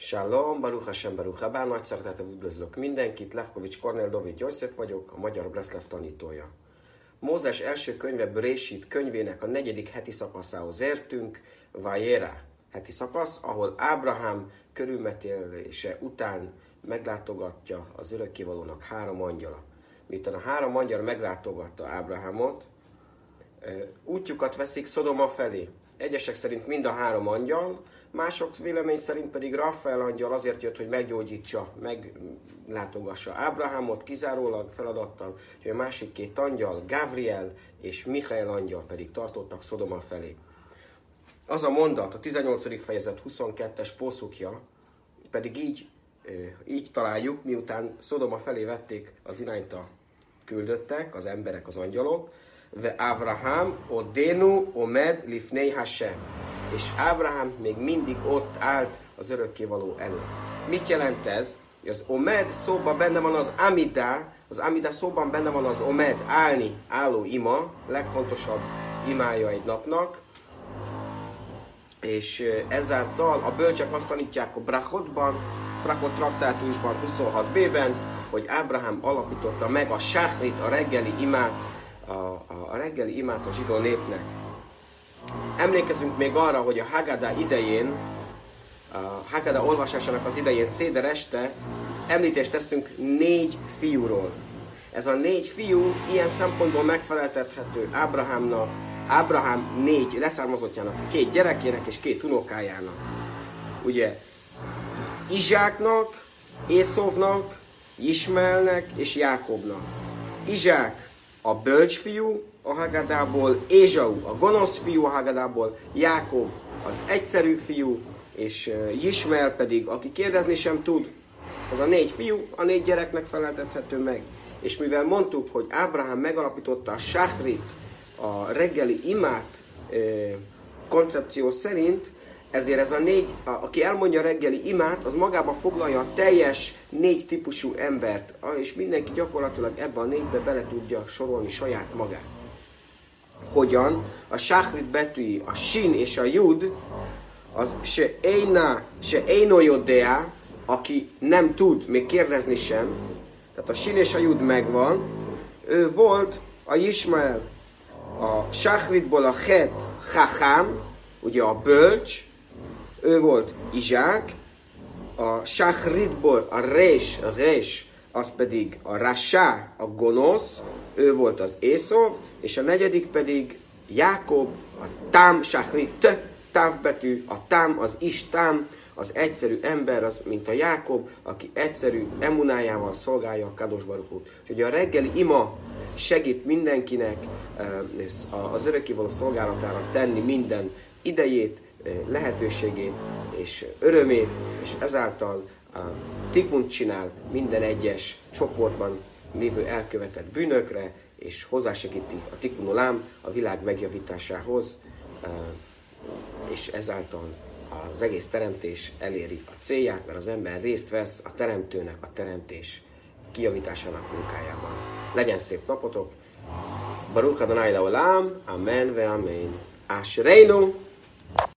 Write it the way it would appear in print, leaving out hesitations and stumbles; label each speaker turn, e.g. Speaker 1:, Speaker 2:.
Speaker 1: Shalom, Baruch Hashem, Baruch Habá, nagy szeretettel üdvözlök mindenkit, Lefkovics Kornél Dovid József vagyok, a Magyar Breszlev tanítója. Mózes első könyve Brésit könyvének a 4. heti szakaszához értünk, Vajera heti szakasz, ahol Ábrahám körülmetélése után meglátogatja az örökkévalónak 3 angyala. Miután a 3 angyal meglátogatta Ábrahámot, útjukat veszik Szodoma felé. Egyesek szerint mind a 3 angyal, mások vélemény szerint pedig Rafael angyal azért jött, hogy meggyógyítsa, meglátogassa Ábrahámot kizárólag feladattal, hogy a másik 2 angyal, Gabriel és Michael angyal pedig tartottak Szodoma felé. Az a mondat, a 18. fejezet 22-es pószukja, pedig így találjuk, miután Szodoma felé vették az irányt a küldöttek, az emberek, az angyalok, ve Avraham odenu omed lifnei Hashem. És Ábrahám még mindig ott állt az örökkévaló előtt. Mit jelent ez? Az omed szóban benne van az amida szóban benne van az omed, állni, álló ima, legfontosabb imája egy napnak. És ezáltal a bölcsek azt tanítják a Brachot traktátusban 26b-ben, hogy Ábrahám alapította meg a sáhrit, a reggeli imát, a reggeli imát a zsidó népnek. Emlékezünk még arra, hogy a Haggadah idején, a Haggadah olvasásának az idején széder este említést teszünk 4 fiúról. Ez a 4 fiú ilyen szempontból megfeleltethető Ábrahámnak, Ábrahám 4 leszármazottjának, 2 gyerekének és 2 unokájának. Ugye Izsáknak, Észovnak, Ismaelnek és Jákobnak. Izsák a bölcs fiú a Haggadahból, Ézsau a gonosz fiú a Haggadahból, Jákob az egyszerű fiú, és Ismael pedig, aki kérdezni sem tud. Az a 4 fiú, a 4 gyereknek feleltethető meg. És mivel mondtuk, hogy Ábrahám megalapította a sáhrit, a reggeli imát koncepció szerint, ezért ez a 4, aki elmondja a reggeli imát, az magába foglalja a teljes 4 típusú embert, és mindenki gyakorlatilag ebben a 4-be bele tudja sorolni saját magát. Hogyan? A sáhrit betűi, a sin és a jud, az se eino jodea, aki nem tud még kérdezni sem, tehát a sin és a jud megvan, ő volt a Ismael. A sáhritból a het, chachám, ugye a bölcs, ő volt Izsák, a sáhritból a rés, az pedig a rasá, a gonosz, ő volt az Észov, és a 4. pedig Jákob, a tám, sáhrit, távbetű, a tám, az istám, az egyszerű ember, az, mint a Jákob, aki egyszerű emunájával szolgálja a Kadosh Baruch Hut. Úgyhogy a reggeli ima segít mindenkinek az örökkévaló szolgálatára tenni minden idejét, lehetőségét és örömét, és ezáltal tikunt csinál minden egyes csoportban lévő elkövetett bűnökre, és hozzásegíti a tikkun olám a világ megjavításához, és ezáltal az egész teremtés eléri a célját, mert az ember részt vesz a teremtőnek a teremtés kijavításának munkájában. Legyen szép napotok! Baruch Adonai Leolam, Amen ve Amen. Ashreinu!